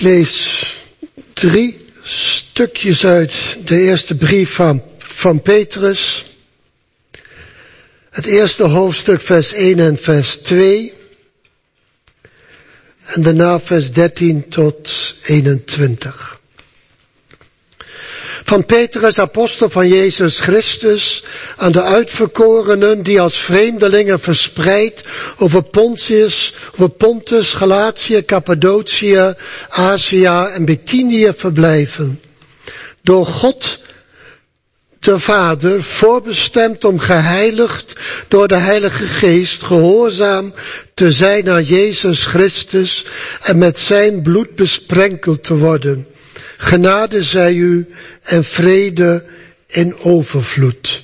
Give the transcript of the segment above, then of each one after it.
lees 3 stukjes uit de eerste brief van Petrus. Het eerste hoofdstuk vers 1 en vers 2. En daarna vers 13 tot 21. Van Petrus, apostel van Jezus Christus, aan de uitverkorenen die als vreemdelingen verspreid over Pontus, Galatië, Cappadocië, Azië en Bithynië verblijven. Door God de Vader voorbestemd om geheiligd door de Heilige Geest gehoorzaam te zijn aan Jezus Christus en met zijn bloed besprenkeld te worden. Genade zij u en vrede in overvloed.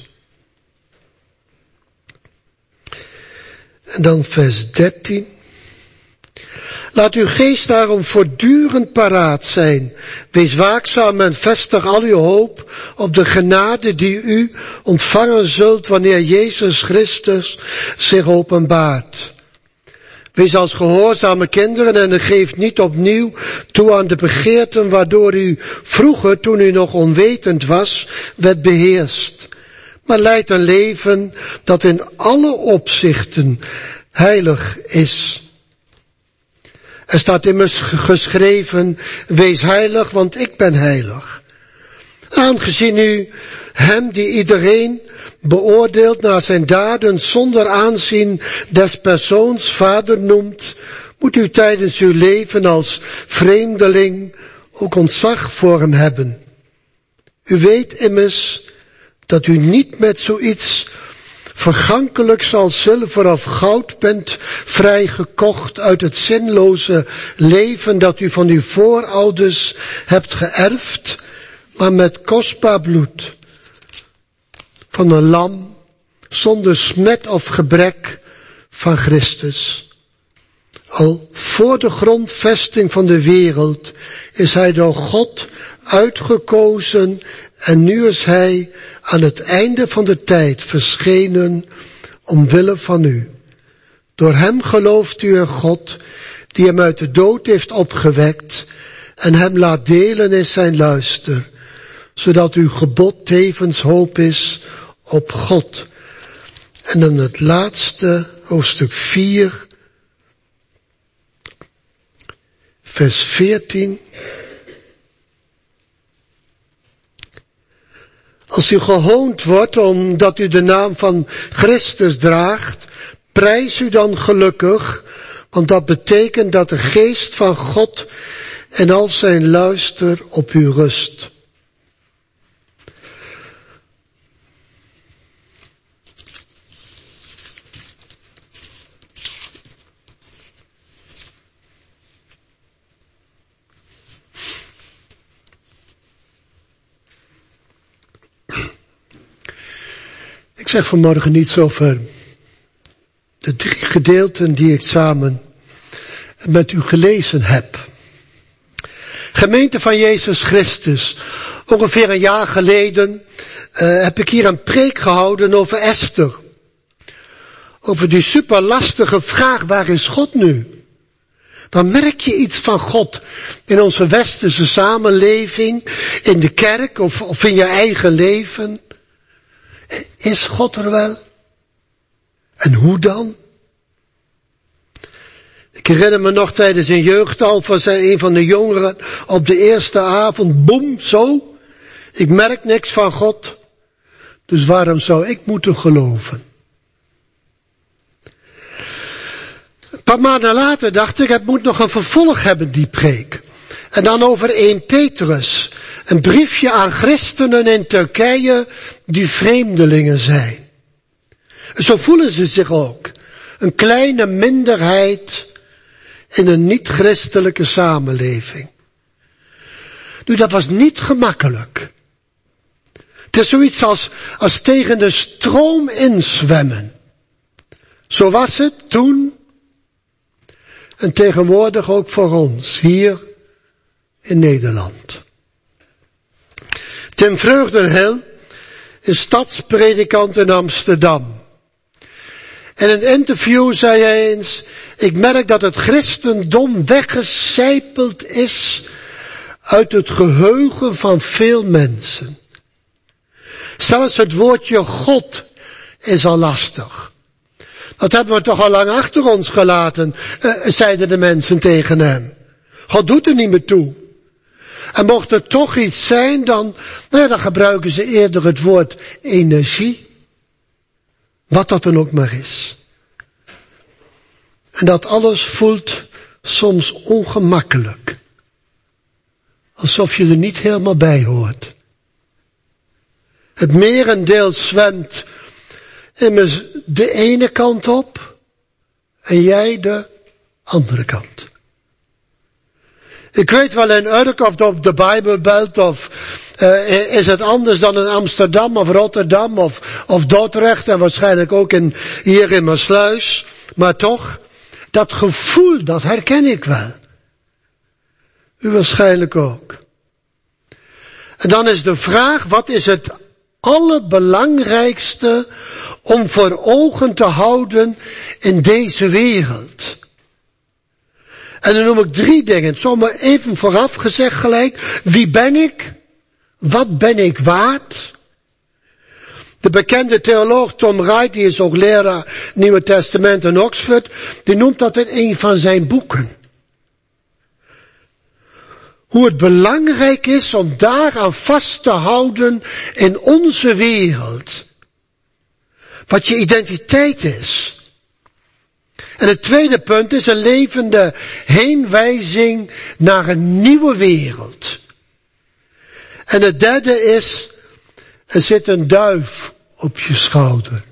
En dan vers 13. Laat uw geest daarom voortdurend paraat zijn. Wees waakzaam en vestig al uw hoop op de genade die u ontvangen zult wanneer Jezus Christus zich openbaart. Wees als gehoorzame kinderen en geef niet opnieuw toe aan de begeerten waardoor u vroeger, toen u nog onwetend was, werd beheerst. Maar leid een leven dat in alle opzichten heilig is. Er staat immers geschreven, wees heilig, want ik ben heilig. Aangezien u hem die iedereen beoordeelt naar zijn daden zonder aanzien des persoons vader noemt, moet u tijdens uw leven als vreemdeling ook ontzag voor hem hebben. U weet immers dat u niet met zoiets vergankelijks als zilver of goud bent vrijgekocht uit het zinloze leven dat u van uw voorouders hebt geërfd, maar met kostbaar bloed van een lam zonder smet of gebrek van Christus. Al voor de grondvesting van de wereld is hij door God uitgekozen en nu is hij aan het einde van de tijd verschenen omwille van u. Door hem gelooft u in God die hem uit de dood heeft opgewekt en hem laat delen in zijn luister, zodat uw gebod tevens hoop is op God. En dan het laatste, hoofdstuk 4, vers 14. Als u gehoond wordt omdat u de naam van Christus draagt, prijs u dan gelukkig, want dat betekent dat de geest van God en al zijn luister op u rust. Ik zeg vanmorgen niets over de 3 gedeelten die ik samen met u gelezen heb. Gemeente van Jezus Christus. Ongeveer een jaar geleden heb ik hier een preek gehouden over Esther. Over die superlastige vraag, waar is God nu? Dan merk je iets van God in onze westerse samenleving, in de kerk of in je eigen leven. Is God er wel? En hoe dan? Ik herinner me nog tijdens een jeugdalfa zei een van de jongeren op de eerste avond, boem, zo. Ik merk niks van God. Dus waarom zou ik moeten geloven? Een paar maanden later dacht ik, het moet nog een vervolg hebben, die preek. En dan over 1 Petrus. Een briefje aan christenen in Turkije die vreemdelingen zijn. Zo voelen ze zich ook. Een kleine minderheid in een niet-christelijke samenleving. Nu, dat was niet gemakkelijk. Het is zoiets als tegen de stroom inzwemmen. Zo was het toen en tegenwoordig ook voor ons hier in Nederland. Tim Vreugdenhil is stadspredikant in Amsterdam. In een interview zei hij eens, ik merk dat het christendom weggecijpeld is uit het geheugen van veel mensen. Zelfs het woordje God is al lastig. Dat hebben we toch al lang achter ons gelaten, zeiden de mensen tegen hem. God doet er niet meer toe. En mocht er toch iets zijn, dan gebruiken ze eerder het woord energie. Wat dat dan ook maar is. En dat alles voelt soms ongemakkelijk. Alsof je er niet helemaal bij hoort. Het merendeel zwemt immers de ene kant op en jij de andere kant. Ik weet wel in Urk of op de Bijbelbelt of is het anders dan in Amsterdam of Rotterdam of Dordrecht en waarschijnlijk ook hier in Maassluis. Maar toch, dat gevoel, dat herken ik wel. U waarschijnlijk ook. En dan is de vraag, wat is het allerbelangrijkste om voor ogen te houden in deze wereld? En dan noem ik 3 dingen. Zomaar even vooraf gezegd gelijk. Wie ben ik? Wat ben ik waard? De bekende theoloog Tom Wright, die is ook leraar Nieuwe Testament in Oxford, die noemt dat in een van zijn boeken. Hoe het belangrijk is om daaraan vast te houden in onze wereld. Wat je identiteit is. En het tweede punt is een levende heenwijzing naar een nieuwe wereld. En het derde is, er zit een duif op je schouder.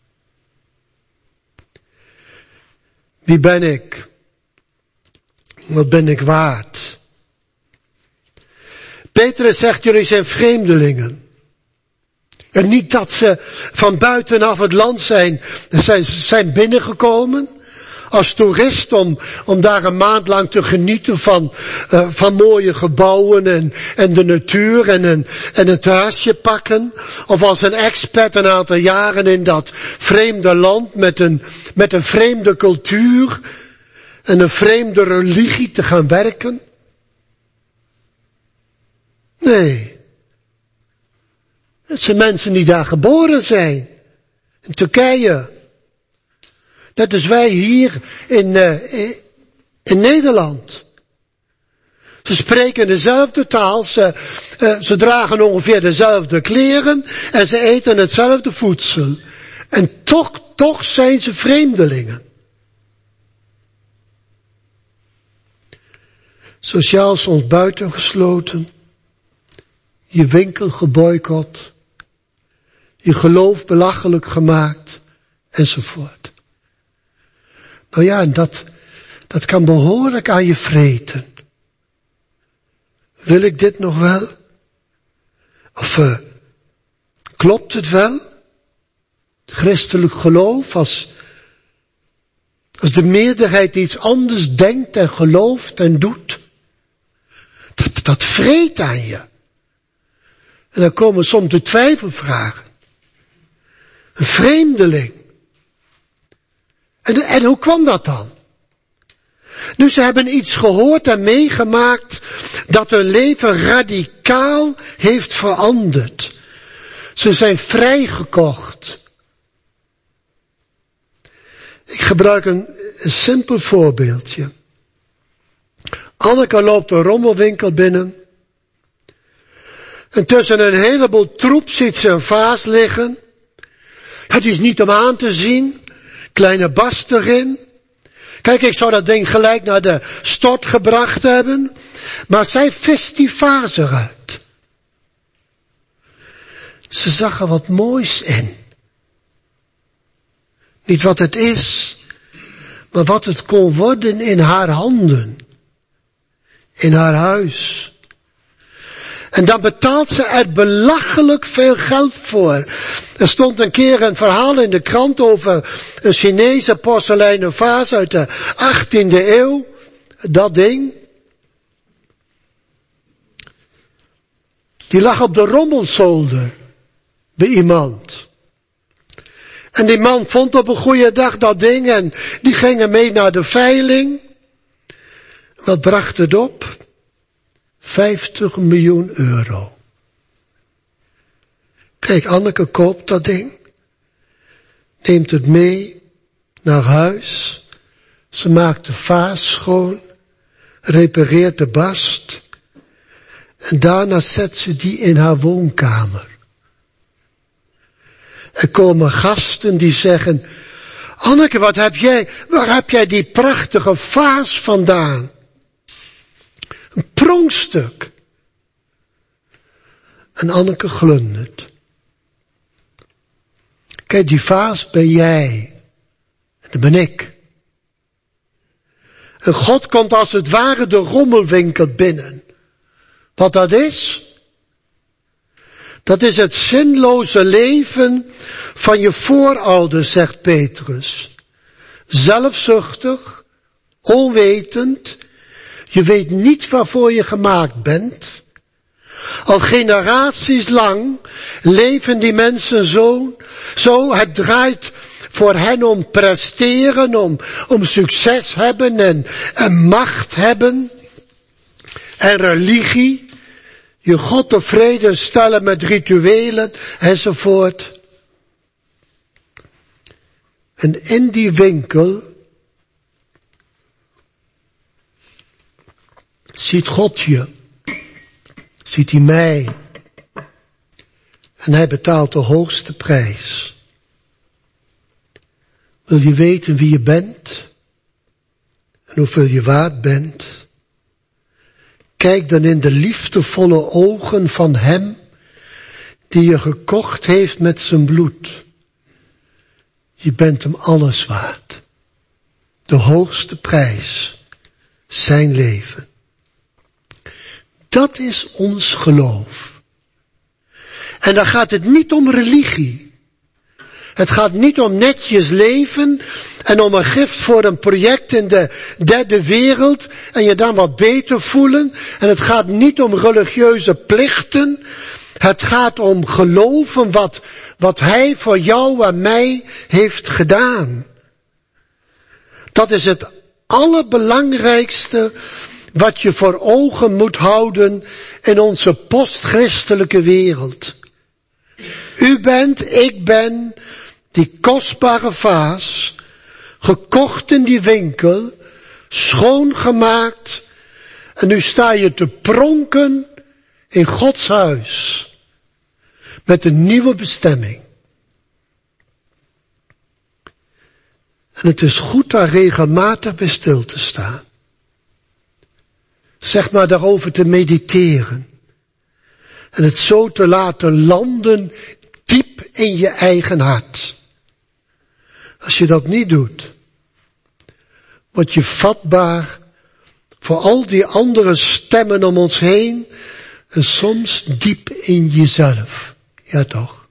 Wie ben ik? Wat ben ik waard? Petrus zegt, jullie zijn vreemdelingen. En niet dat ze van buitenaf het land zijn binnengekomen. Als toerist om daar een maand lang te genieten van mooie gebouwen en de natuur en een terrasje pakken. Of als een expat een aantal jaren in dat vreemde land met een vreemde cultuur en een vreemde religie te gaan werken. Nee. Het zijn mensen die daar geboren zijn. In Turkije. Net als wij hier in Nederland. Ze spreken dezelfde taal, ze dragen ongeveer dezelfde kleren en ze eten hetzelfde voedsel. En toch zijn ze vreemdelingen. Sociaal soms buitengesloten, je winkel geboycott, je geloof belachelijk gemaakt, enzovoort. Nou ja, en dat kan behoorlijk aan je vreten. Wil ik dit nog wel? Of klopt het wel? Het christelijk geloof, als de meerderheid iets anders denkt en gelooft en doet. Dat vreet aan je. En dan komen soms de twijfelvragen. Een vreemdeling. En hoe kwam dat dan? Nu, ze hebben iets gehoord en meegemaakt dat hun leven radicaal heeft veranderd. Ze zijn vrijgekocht. Ik gebruik een simpel voorbeeldje. Anneke loopt een rommelwinkel binnen. En tussen een heleboel troep ziet ze een vaas liggen. Het is niet om aan te zien. Kleine bast erin. Kijk, ik zou dat ding gelijk naar de stort gebracht hebben. Maar zij vist die vaas eruit. Ze zag er wat moois in. Niet wat het is, maar wat het kon worden in haar handen. In haar huis. En dan betaalt ze er belachelijk veel geld voor. Er stond een keer een verhaal in de krant over een Chinese porseleinen vaas uit de 18e eeuw. Dat ding. Die lag op de rommelzolder bij iemand. En die man vond op een goede dag dat ding en die gingen mee naar de veiling. Wat bracht het op? 50 miljoen euro. Kijk, Anneke koopt dat ding. Neemt het mee naar huis. Ze maakt de vaas schoon. Repareert de bast. En daarna zet ze die in haar woonkamer. Er komen gasten die zeggen, Anneke, waar heb jij die prachtige vaas vandaan? Een pronkstuk. En Anneke glundert. Kijk, die vaas ben jij. En dat ben ik. En God komt als het ware de rommelwinkel binnen. Wat dat is? Dat is het zinloze leven van je voorouders, zegt Petrus. Zelfzuchtig, onwetend, je weet niet waarvoor je gemaakt bent. Al generaties lang leven die mensen zo. Het draait voor hen om presteren, om succes hebben en macht hebben. En religie. Je God tevreden stellen met rituelen enzovoort. En in die winkel ziet God je. Ziet hij mij. En hij betaalt de hoogste prijs. Wil je weten wie je bent? En hoeveel je waard bent? Kijk dan in de liefdevolle ogen van hem die je gekocht heeft met zijn bloed. Je bent hem alles waard. De hoogste prijs. Zijn leven. Dat is ons geloof. En dan gaat het niet om religie. Het gaat niet om netjes leven en om een gift voor een project in de derde wereld en je dan wat beter voelen. En het gaat niet om religieuze plichten. Het gaat om geloven wat hij voor jou en mij heeft gedaan. Dat is het allerbelangrijkste wat je voor ogen moet houden in onze postchristelijke wereld. U bent, ik ben, die kostbare vaas, gekocht in die winkel, schoongemaakt, en nu sta je te pronken in Gods huis, met een nieuwe bestemming. En het is goed daar regelmatig bij stil te staan. Zeg maar daarover te mediteren. En het zo te laten landen diep in je eigen hart. Als je dat niet doet, word je vatbaar voor al die andere stemmen om ons heen en soms diep in jezelf. Ja toch.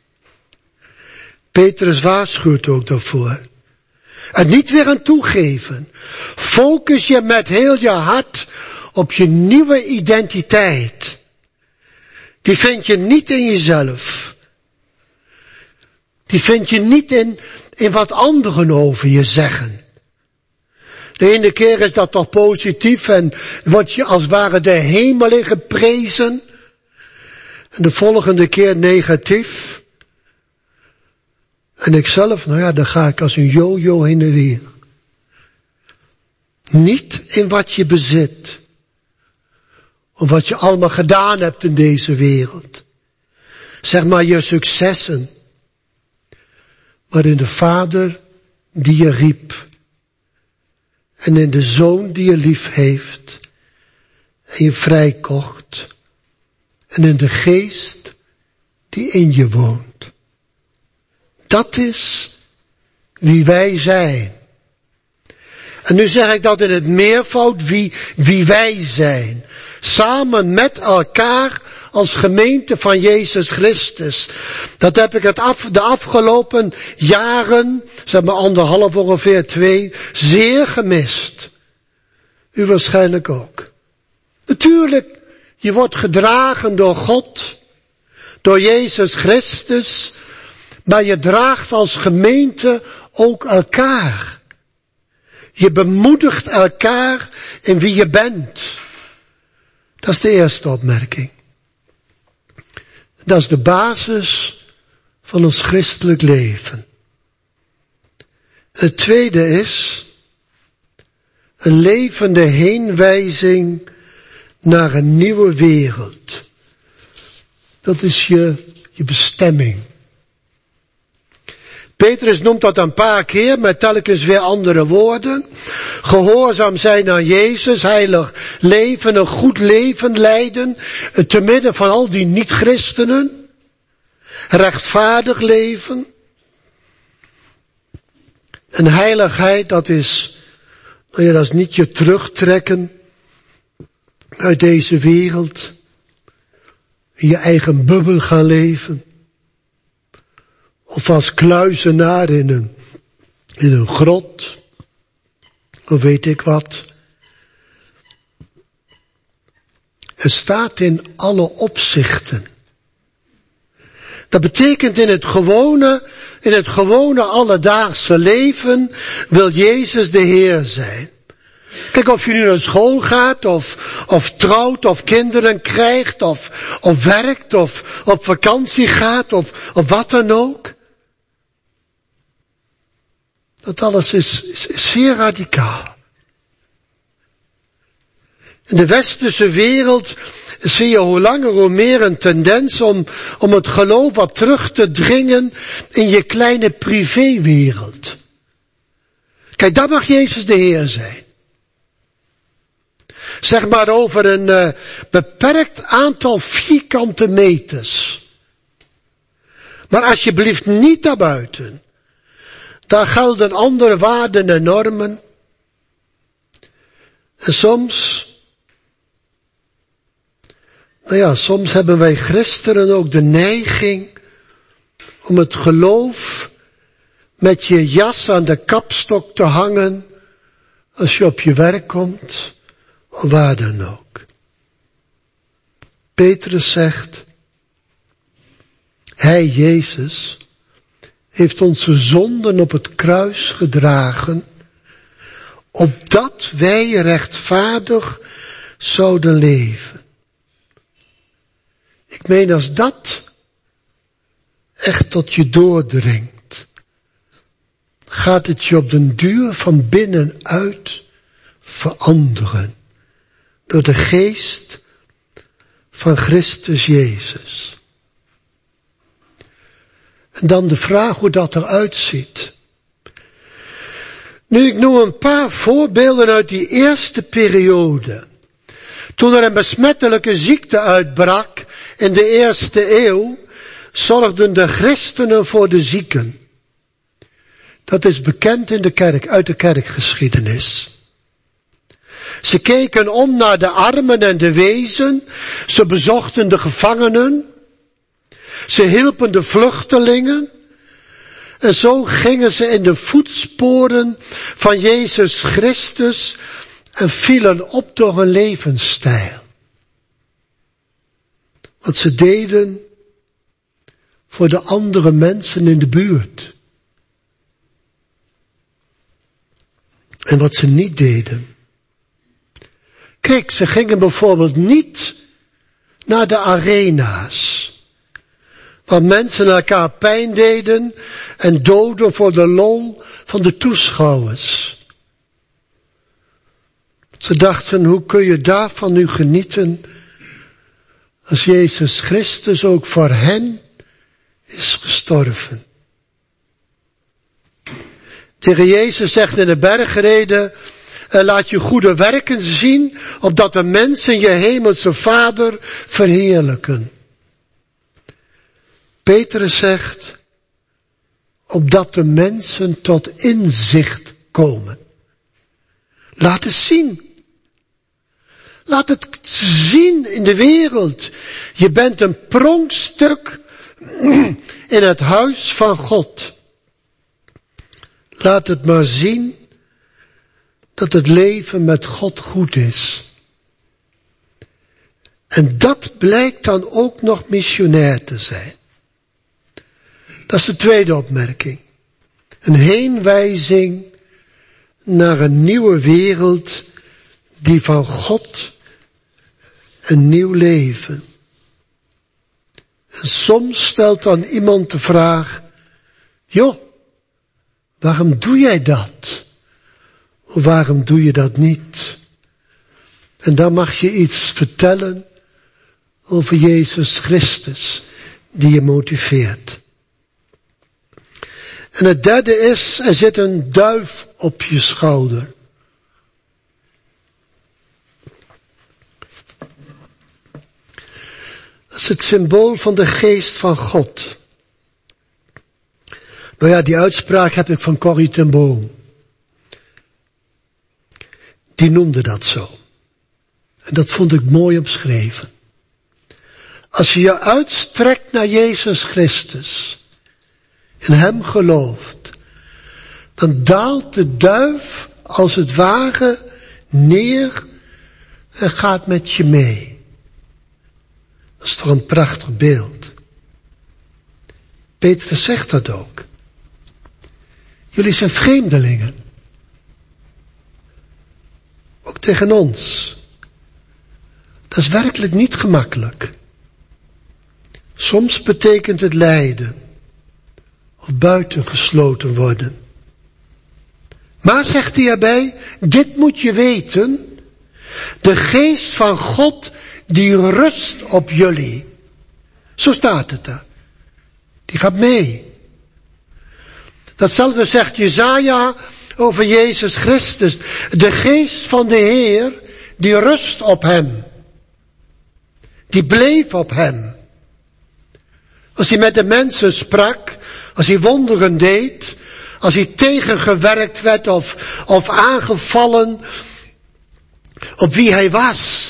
Petrus waarschuwt ook daarvoor. En niet weer aan toegeven. Focus je met heel je hart op je nieuwe identiteit. Die vind je niet in jezelf. Die vind je niet in wat anderen over je zeggen. De ene keer is dat toch positief en word je als het ware de hemel in geprezen. En de volgende keer negatief. En ikzelf, dan ga ik als een jojo heen en weer. Niet in wat je bezit. Of wat je allemaal gedaan hebt in deze wereld. Zeg maar je successen. Maar in de Vader die je riep. En in de Zoon die je lief heeft. En je vrijkocht. En in de Geest die in je woont. Dat is wie wij zijn. En nu zeg ik dat in het meervoud wie wij zijn. Samen met elkaar als gemeente van Jezus Christus. Dat heb ik de afgelopen jaren, zeg maar 1,5 ongeveer 2, zeer gemist. U waarschijnlijk ook. Natuurlijk, je wordt gedragen door God, door Jezus Christus. Maar je draagt als gemeente ook elkaar. Je bemoedigt elkaar in wie je bent. Dat is de eerste opmerking. Dat is de basis van ons christelijk leven. Het tweede is een levende heenwijzing naar een nieuwe wereld. Dat is je bestemming. Petrus noemt dat een paar keer, met telkens weer andere woorden. Gehoorzaam zijn aan Jezus, heilig leven, een goed leven leiden, te midden van al die niet-christenen. Rechtvaardig leven. En heiligheid, dat is niet je terugtrekken uit deze wereld. In je eigen bubbel gaan leven. Of als kluizenaar in een grot. Of weet ik wat. Er staat in alle opzichten. Dat betekent in het gewone alledaagse leven wil Jezus de Heer zijn. Kijk, of je nu naar school gaat, of trouwt, of kinderen krijgt, of werkt, of op vakantie gaat, of wat dan ook. Dat alles is zeer radicaal. In de westerse wereld zie je hoe langer hoe meer een tendens om het geloof wat terug te dringen in je kleine privéwereld. Kijk, daar mag Jezus de Heer zijn. Zeg maar over een beperkt aantal vierkante meters. Maar alsjeblieft niet daarbuiten. Daar gelden andere waarden en normen. En soms hebben wij christenen ook de neiging om het geloof met je jas aan de kapstok te hangen als je op je werk komt, of waar dan ook. Petrus zegt, Hij, Jezus, heeft onze zonden op het kruis gedragen, opdat wij rechtvaardig zouden leven. Ik meen, als dat echt tot je doordringt, gaat het je op den duur van binnenuit veranderen. Door de geest van Christus Jezus. En dan de vraag hoe dat eruit ziet. Nu, ik noem een paar voorbeelden uit die eerste periode. Toen er een besmettelijke ziekte uitbrak in de eerste eeuw, zorgden de christenen voor de zieken. Dat is bekend in de kerk, uit de kerkgeschiedenis. Ze keken om naar de armen en de wezen, ze bezochten de gevangenen, ze hielpen de vluchtelingen, en zo gingen ze in de voetsporen van Jezus Christus en vielen op door hun levensstijl. Wat ze deden voor de andere mensen in de buurt. En wat ze niet deden. Kijk, ze gingen bijvoorbeeld niet naar de arena's, waar mensen elkaar pijn deden en doden voor de lol van de toeschouwers. Ze dachten, hoe kun je daarvan nu genieten, als Jezus Christus ook voor hen is gestorven. De Heer Jezus zegt in de bergrede, laat je goede werken zien, opdat de mensen je hemelse Vader verheerlijken. Petrus zegt, opdat de mensen tot inzicht komen. Laat het zien. Laat het zien in de wereld. Je bent een pronkstuk in het huis van God. Laat het maar zien dat het leven met God goed is. En dat blijkt dan ook nog missionair te zijn. Dat is de tweede opmerking. Een heenwijzing naar een nieuwe wereld die van God een nieuw leven. En soms stelt dan iemand de vraag, joh, waarom doe jij dat? Of waarom doe je dat niet? En dan mag je iets vertellen over Jezus Christus, die je motiveert. En het derde is, er zit een duif op je schouder. Dat is het symbool van de geest van God. Nou ja, die uitspraak heb ik van Corrie ten Boom. Die noemde dat zo. En dat vond ik mooi omschreven. Als je je uitstrekt naar Jezus Christus, in hem gelooft, dan daalt de duif als het ware neer en gaat met je mee. Dat is toch een prachtig beeld. Petrus zegt dat ook. Jullie zijn vreemdelingen. Ook tegen ons. Dat is werkelijk niet gemakkelijk. Soms betekent het lijden. Of buitengesloten worden. Maar, zegt hij erbij, dit moet je weten. De geest van God die rust op jullie. Zo staat het daar. Die gaat mee. Datzelfde zegt Jesaja over Jezus Christus. De geest van de Heer, die rust op hem. Die bleef op hem. Als hij met de mensen sprak, als hij wonderen deed, als hij tegengewerkt werd of aangevallen op wie hij was.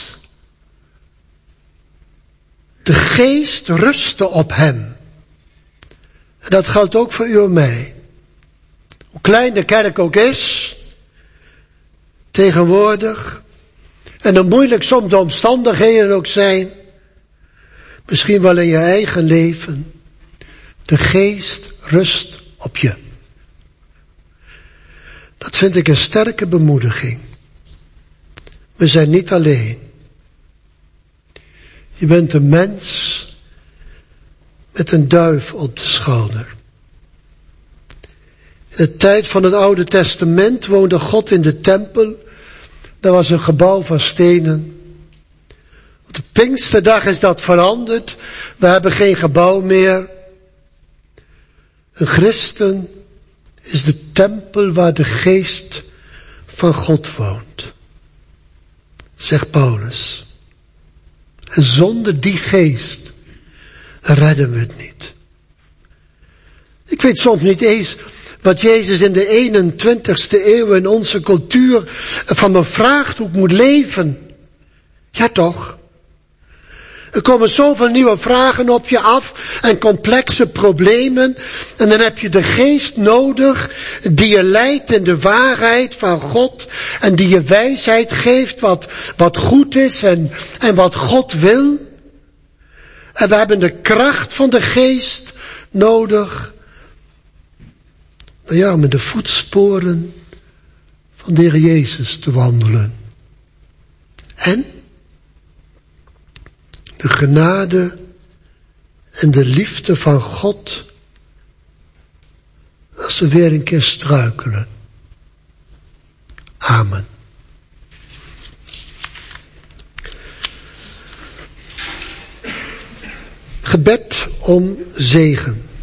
De geest rustte op hem. En dat geldt ook voor u en mij. Hoe klein de kerk ook is, tegenwoordig, en hoe moeilijk soms de omstandigheden ook zijn, misschien wel in je eigen leven, de geest rust op je. Dat vind ik een sterke bemoediging. We zijn niet alleen. Je bent een mens met een duif op de schouder. In de tijd van het Oude Testament woonde God in de tempel. Dat was een gebouw van stenen. Op de Pinksterdag is dat veranderd. We hebben geen gebouw meer. Een christen is de tempel waar de geest van God woont. Zegt Paulus. En zonder die geest redden we het niet. Ik weet soms niet eens wat Jezus in de 21ste eeuw in onze cultuur van me vraagt hoe ik moet leven. Ja toch? Er komen zoveel nieuwe vragen op je af en complexe problemen. En dan heb je de geest nodig die je leidt in de waarheid van God. En die je wijsheid geeft wat goed is en wat God wil. En we hebben de kracht van de geest nodig. Nou ja, om in de voetsporen van de Heer Jezus te wandelen. En de genade en de liefde van God als we weer een keer struikelen. Amen. Gebed om zegen.